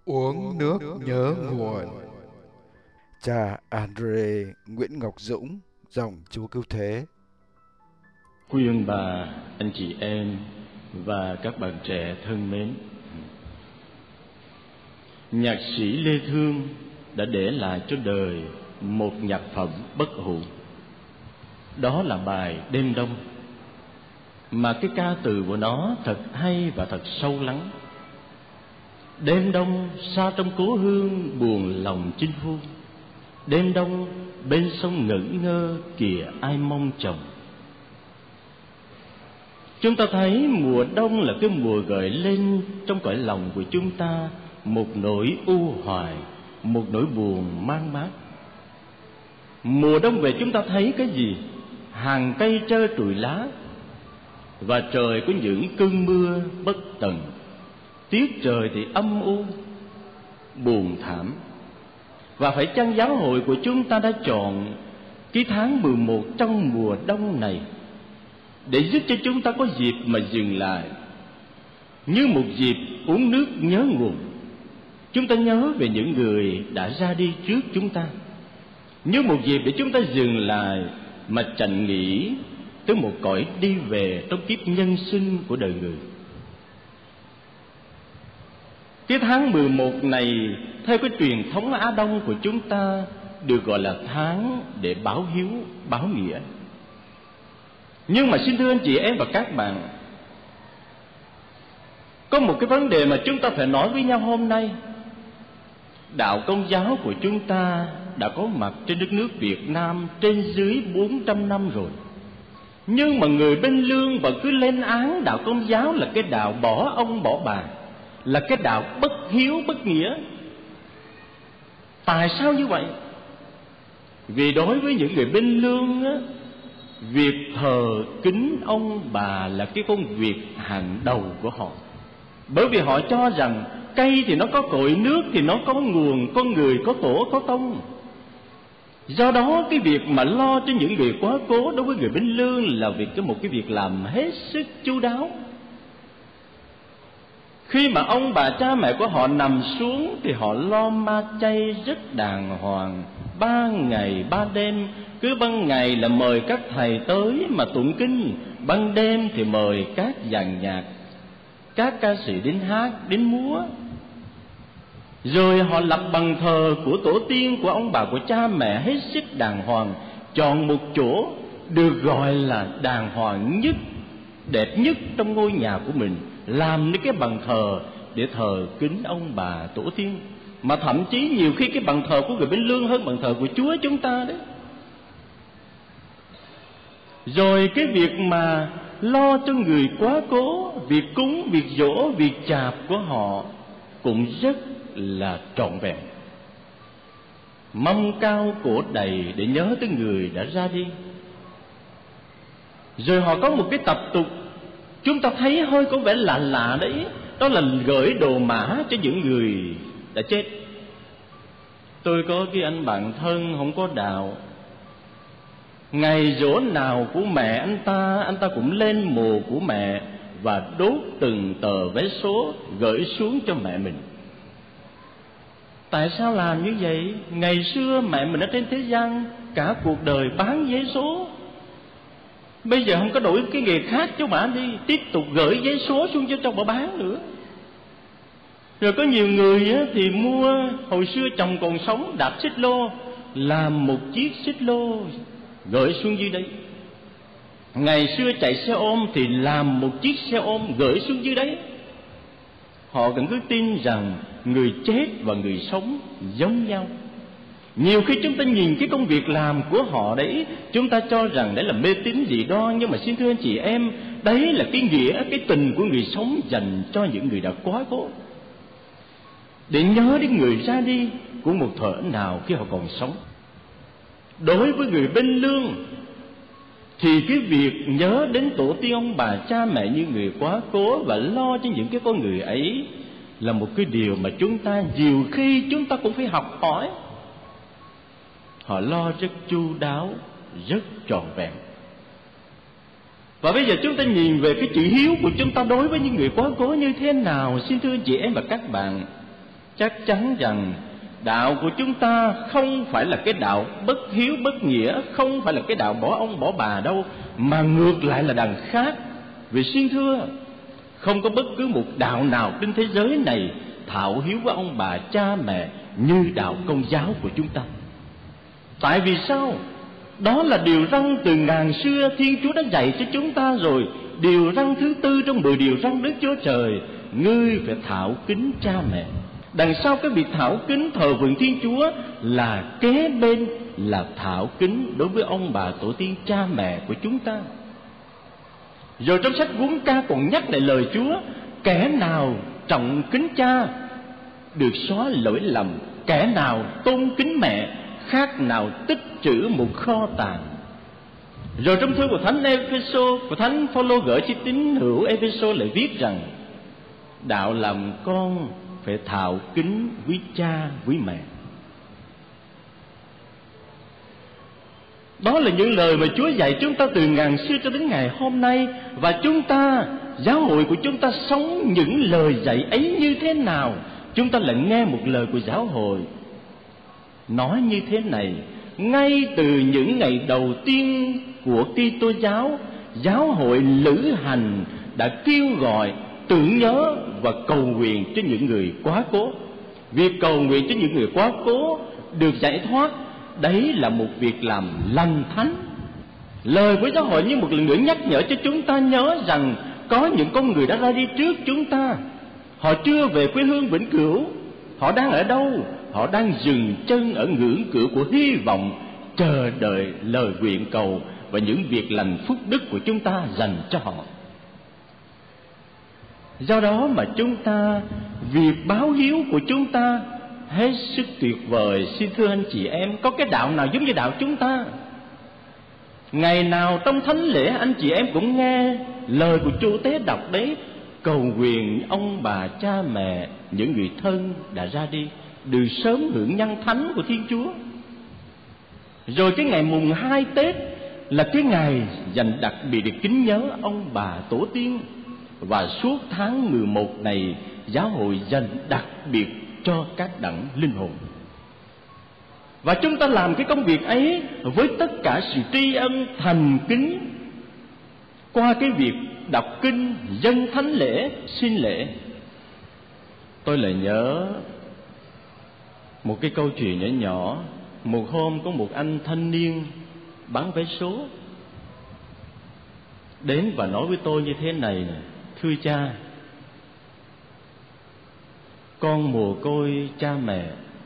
Uống nước nhớ nguồn. Cha Andre Nguyễn Ngọc Dũng, dòng Chúa Cứu Thế. Khuyên bà, anh chị em và các bạn trẻ thân mến, nhạc sĩ Lê Thương đã để lại cho đời một nhạc phẩm bất hủ. Đó là bài Đêm Đông, mà cái ca từ của nó thật hay và thật sâu lắng. Đêm đông xa trong cố hương buồn lòng chinh phu, đêm đông bên sông ngẩn ngơ kìa ai mong chồng. Chúng ta thấy mùa đông là cái mùa gợi lên trong cõi lòng của chúng ta một nỗi u hoài, một nỗi buồn mang mát. Mùa đông về chúng ta thấy cái gì? Hàng cây trơ trụi lá, và trời có những cơn mưa bất tận. Tiết trời thì âm u, buồn thảm. Và phải chăng giáo hội của chúng ta đã chọn cái tháng 11 trong mùa đông này để giúp cho chúng ta có dịp mà dừng lại, như một dịp uống nước nhớ nguồn. Chúng ta nhớ về những người đã ra đi trước chúng ta, như một dịp để chúng ta dừng lại mà chạnh nghĩ tới một cõi đi về trong kiếp nhân sinh của đời người. Cái tháng 11 này, theo cái truyền thống Á Đông của chúng ta, được gọi là tháng để báo hiếu, báo nghĩa. Nhưng mà xin thưa anh chị em và các bạn, có một cái vấn đề mà chúng ta phải nói với nhau hôm nay. Đạo Công giáo của chúng ta đã có mặt trên đất nước Việt Nam trên dưới 400 năm rồi. Nhưng mà người bên lương vẫn cứ lên án đạo Công giáo là cái đạo bỏ ông bỏ bà, là cái đạo bất hiếu bất nghĩa. Tại sao như vậy? Vì đối với những người bên lương á, việc thờ kính ông bà là cái công việc hàng đầu của họ. Bởi vì họ cho rằng cây thì nó có cội, nước thì nó có nguồn, con người có tổ có tông. Do đó cái việc mà lo cho những người quá cố đối với người bên lương là một cái việc làm hết sức chu đáo. Khi mà ông bà cha mẹ của họ nằm xuống thì họ lo ma chay rất đàng hoàng, 3 ngày 3 đêm. Cứ ban ngày là mời các thầy tới mà tụng kinh, ban đêm thì mời các dàn nhạc, các ca sĩ đến hát, đến múa. Rồi họ lập bàn thờ của tổ tiên, của ông bà, của cha mẹ hết sức đàng hoàng. Chọn một chỗ được gọi là đàng hoàng nhất, đẹp nhất trong ngôi nhà của mình, làm những cái bàn thờ để thờ kính ông bà tổ tiên. Mà thậm chí nhiều khi cái bàn thờ của người bên lương hơn bàn thờ của Chúa chúng ta đấy. Rồi cái việc mà lo cho người quá cố, việc cúng, việc dỗ, việc chạp của họ cũng rất là trọn vẹn. Mâm cao cổ đầy để nhớ tới người đã ra đi. Rồi họ có một cái tập tục chúng ta thấy hơi có vẻ lạ lạ đấy, đó là gửi đồ mã cho những người đã chết. Tôi có cái anh bạn thân không có đạo, ngày giỗ nào của mẹ anh ta cũng lên mồ của mẹ và đốt từng tờ vé số gửi xuống cho mẹ mình. Tại sao làm như vậy? Ngày xưa mẹ mình ở trên thế gian cả cuộc đời bán vé số, bây giờ không có đổi cái nghề khác cho bà đi, tiếp tục gửi vé số xuống cho bà bán nữa. Rồi có nhiều người thì mua, hồi xưa chồng còn sống đạp xích lô, làm một chiếc xích lô gửi xuống dưới đấy. Ngày xưa chạy xe ôm thì làm một chiếc xe ôm gửi xuống dưới đấy. Họ vẫn cứ tin rằng người chết và người sống giống nhau. Nhiều khi chúng ta nhìn cái công việc làm của họ đấy, chúng ta cho rằng đấy là mê tín dị đoan. Nhưng mà xin thưa anh chị em, đấy là cái nghĩa, cái tình của người sống dành cho những người đã quá cố, để nhớ đến người ra đi của một thở nào khi họ còn sống. Đối với người bên lương thì cái việc nhớ đến tổ tiên ông bà cha mẹ như người quá cố và lo cho những cái con người ấy là một cái điều mà chúng ta nhiều khi chúng ta cũng phải học hỏi. Họ lo rất chu đáo, rất trọn vẹn. Và bây giờ chúng ta nhìn về cái chữ hiếu của chúng ta đối với những người quá cố như thế nào, xin thưa anh chị em và các bạn. chắc chắn rằng đạo của chúng ta không phải là cái đạo bất hiếu bất nghĩa, không phải là cái đạo bỏ ông bỏ bà đâu, mà ngược lại là đằng khác. Vì xin thưa, không có bất cứ một đạo nào trên thế giới này thạo hiếu với ông bà cha mẹ như đạo Công giáo của chúng ta. Tại vì sao? Đó là điều răn từ ngàn xưa Thiên Chúa đã dạy cho chúng ta rồi. Điều răn thứ tư trong 10 điều răn Đức Chúa Trời: ngươi phải thạo kính cha mẹ. Đằng sau cái việc thảo kính thờ phượng Thiên Chúa là kế bên là thảo kính đối với ông bà tổ tiên cha mẹ của chúng ta. Rồi trong sách Huấn Ca còn nhắc lại lời Chúa: kẻ nào trọng kính cha được xóa lỗi lầm, kẻ nào tôn kính mẹ khác nào tích trữ một kho tàng. Rồi trong thư của Thánh Ephesos, của Thánh Phaolô gửi cho tín hữu Ephesos lại viết rằng: đạo làm con phải thạo kính quý cha quý mẹ. Đó là những lời mà Chúa dạy chúng ta từ ngàn xưa cho đến ngày hôm nay. Và chúng ta, giáo hội của chúng ta sống những lời dạy ấy như thế nào? Chúng ta lại nghe một lời của giáo hội nói như thế này: ngay từ những ngày đầu tiên của Kitô giáo, giáo hội lữ hành đã kêu gọi tưởng nhớ và cầu nguyện cho những người quá cố. Việc cầu nguyện cho những người quá cố được giải thoát, đấy là một việc làm lành thánh. Lời của giáo hội như một lần nữa nhắc nhở cho chúng ta nhớ rằng có những con người đã ra đi trước chúng ta. Họ chưa về quê hương vĩnh cửu. Họ đang ở đâu? Họ đang dừng chân ở ngưỡng cửa của hy vọng, chờ đợi lời nguyện cầu và những việc lành phúc đức của chúng ta dành cho họ. Do đó mà chúng ta, việc báo hiếu của chúng ta hết sức tuyệt vời. Xin thưa anh chị em, có cái đạo nào giống như đạo chúng ta? Ngày nào trong thánh lễ anh chị em cũng nghe lời của Chúa Tế đọc đấy, cầu nguyện ông bà cha mẹ, những người thân đã ra đi được sớm hưởng nhân thánh của Thiên Chúa. Rồi cái ngày mùng 2 Tết là cái ngày dành đặc biệt để kính nhớ ông bà tổ tiên. Và suốt tháng 11 này, giáo hội dành đặc biệt cho các đấng linh hồn. Và chúng ta làm cái công việc ấy với tất cả sự tri ân thành kính qua cái việc đọc kinh, dâng thánh lễ, xin lễ. Tôi lại nhớ một cái câu chuyện nhỏ nhỏ. Một hôm có một anh thanh niên bán vé số đến và nói với tôi như thế này: thưa cha, con mồ côi cha mẹ.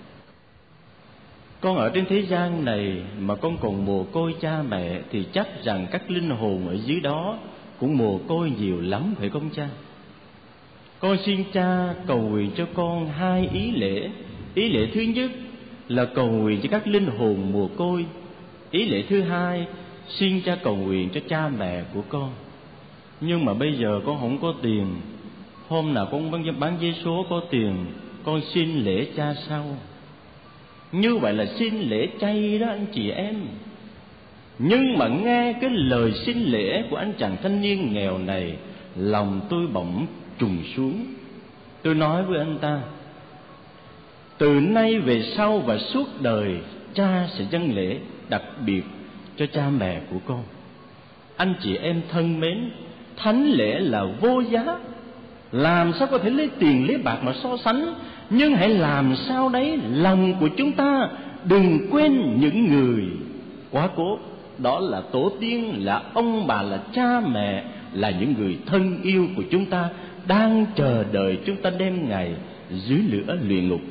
Con ở trên thế gian này mà con còn mồ côi cha mẹ thì chắc rằng các linh hồn ở dưới đó cũng mồ côi nhiều lắm, phải không cha? Con xin cha cầu nguyện cho con 2 ý lễ. Ý lễ thứ nhất là cầu nguyện cho các linh hồn mồ côi. Ý lễ thứ hai, xin cha cầu nguyện cho cha mẹ của con. Nhưng mà bây giờ con không có tiền. Hôm nào con bán vé số có tiền, con xin lễ cha sau. Như vậy là xin lễ chay đó anh chị em. Nhưng mà nghe cái lời xin lễ của anh chàng thanh niên nghèo này, lòng tôi bỗng trùng xuống. Tôi nói với anh ta: từ nay về sau và suốt đời, cha sẽ dâng lễ đặc biệt cho cha mẹ của con. Anh chị em thân mến, thánh lễ là vô giá. Làm sao có thể lấy tiền lấy bạc mà so sánh. Nhưng hãy làm sao đấy lòng của chúng ta đừng quên những người quá cố. Đó là tổ tiên, là ông bà, là cha mẹ, là những người thân yêu của chúng ta, đang chờ đợi chúng ta đem ngày dưới lửa luyện ngục.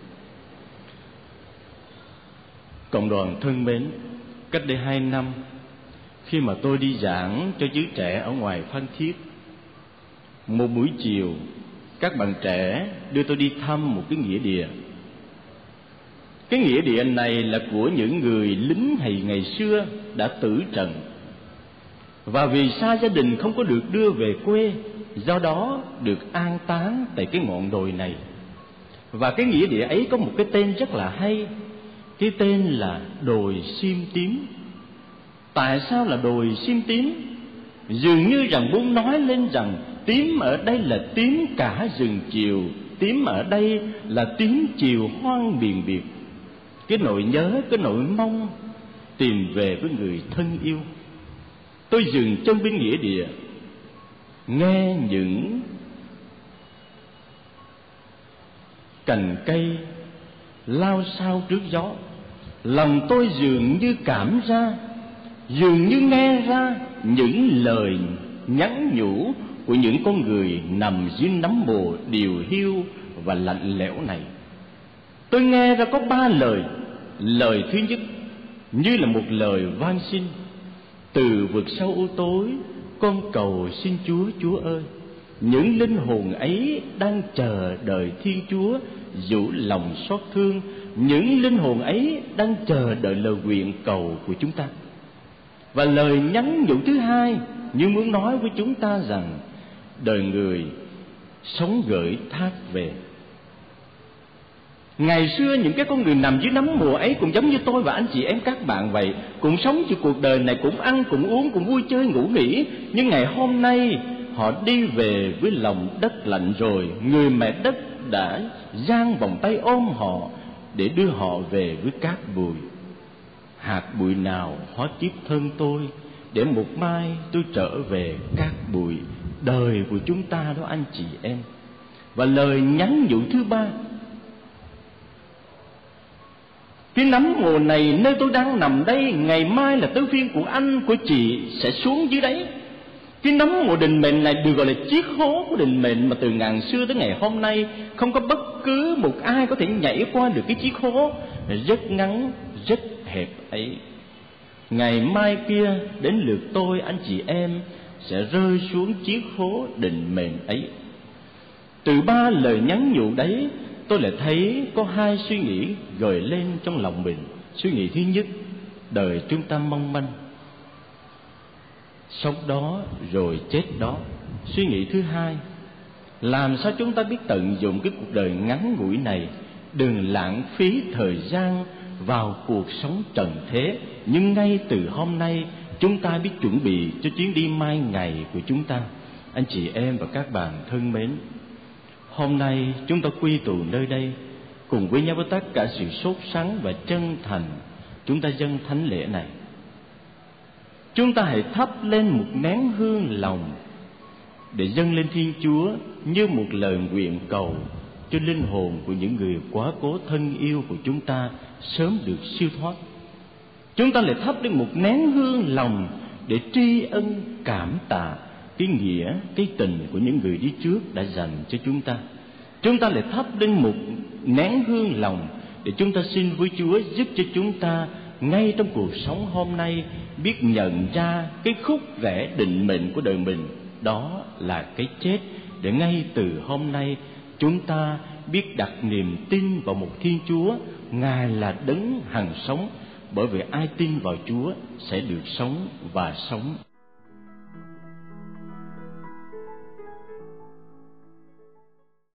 Cộng đoàn thân mến, cách đây 2 năm, khi mà tôi đi giảng cho giới trẻ ở ngoài Phan Thiết, một buổi chiều, các bạn trẻ đưa tôi đi thăm một cái nghĩa địa. Cái nghĩa địa này là của những người lính hay ngày xưa đã tử trận, và vì xa gia đình không có được đưa về quê, do đó được an táng tại cái ngọn đồi này. Và cái nghĩa địa ấy có một cái tên rất là hay. Cái tên là đồi sim tím. Tại sao là đồi sim tím? Dường như rằng muốn nói lên rằng tím ở đây là tím cả rừng chiều, tím ở đây là tím chiều hoang biền biệt, cái nỗi nhớ, cái nỗi mong tìm về với người thân yêu. Tôi dừng chân bên nghĩa địa, nghe những cành cây lao xao trước gió. Lòng tôi dường như cảm ra, dường như nghe ra những lời nhắn nhủ của những con người nằm dưới nấm mồ điều hiu và lạnh lẽo này. Tôi nghe ra có 3 lời. Lời thứ nhất như là một lời van xin: từ vực sâu u tối, con cầu xin Chúa, Chúa ơi. Những linh hồn ấy đang chờ đợi Thiên Chúa dịu lòng xót thương. Những linh hồn ấy đang chờ đợi lời nguyện cầu của chúng ta. Và lời nhắn nhủ thứ hai như muốn nói với chúng ta rằng đời người sống gửi thác về. Ngày xưa những cái con người nằm dưới nấm mùa ấy cũng giống như tôi và anh chị em các bạn vậy, cũng sống trên cuộc đời này, cũng ăn, cũng uống, cũng vui chơi, ngủ nghỉ. Nhưng ngày hôm nay họ đi về với lòng đất lạnh rồi. Người mẹ đất đã giang vòng tay ôm họ để đưa họ về với cát bụi. Hạt bụi nào hóa kiếp thân tôi, để một mai tôi trở về cát bụi. Đời của chúng ta đó anh chị em. Và lời nhắn nhủ thứ 3: cái nấm mồ này nơi tôi đang nằm đây, ngày mai là tới phiên của anh, của chị sẽ xuống dưới đấy. Cái nấm mồ định mệnh này được gọi là chiếc hố của định mệnh, mà từ ngàn xưa tới ngày hôm nay không có bất cứ một ai có thể nhảy qua được cái chiếc hố rất ngắn, rất hẹp ấy. Ngày mai kia đến lượt tôi, anh chị em sẽ rơi xuống chiếc hố định mệnh ấy. Từ 3 lời nhắn nhủ đấy, tôi lại thấy có 2 suy nghĩ gợi lên trong lòng mình. Suy nghĩ thứ nhất: đời chúng ta mong manh, sống đó rồi chết đó. Suy nghĩ thứ hai: làm sao chúng ta biết tận dụng cái cuộc đời ngắn ngủi này, đừng lãng phí thời gian vào cuộc sống trần thế. Nhưng ngay từ hôm nay chúng ta biết chuẩn bị cho chuyến đi mai ngày của chúng ta. Anh chị em và các bạn thân mến, hôm nay chúng ta quy tụ nơi đây, cùng với nhau với tất cả sự sốt sắng và chân thành, chúng ta dâng thánh lễ này. Chúng ta hãy thắp lên một nén hương lòng để dâng lên Thiên Chúa như một lời nguyện cầu cho linh hồn của những người quá cố thân yêu của chúng ta sớm được siêu thoát. Chúng ta lại thắp lên một nén hương lòng để tri ân cảm tạ cái nghĩa, cái tình của những người đi trước đã dành cho chúng ta. Chúng ta lại thắp lên một nén hương lòng để chúng ta xin với Chúa giúp cho chúng ta ngay trong cuộc sống hôm nay biết nhận ra cái khúc rẽ định mệnh của đời mình, đó là cái chết. Để ngay từ hôm nay chúng ta biết đặt niềm tin vào một Thiên Chúa, Ngài là đấng hằng sống, bởi vì ai tin vào Chúa sẽ được sống và sống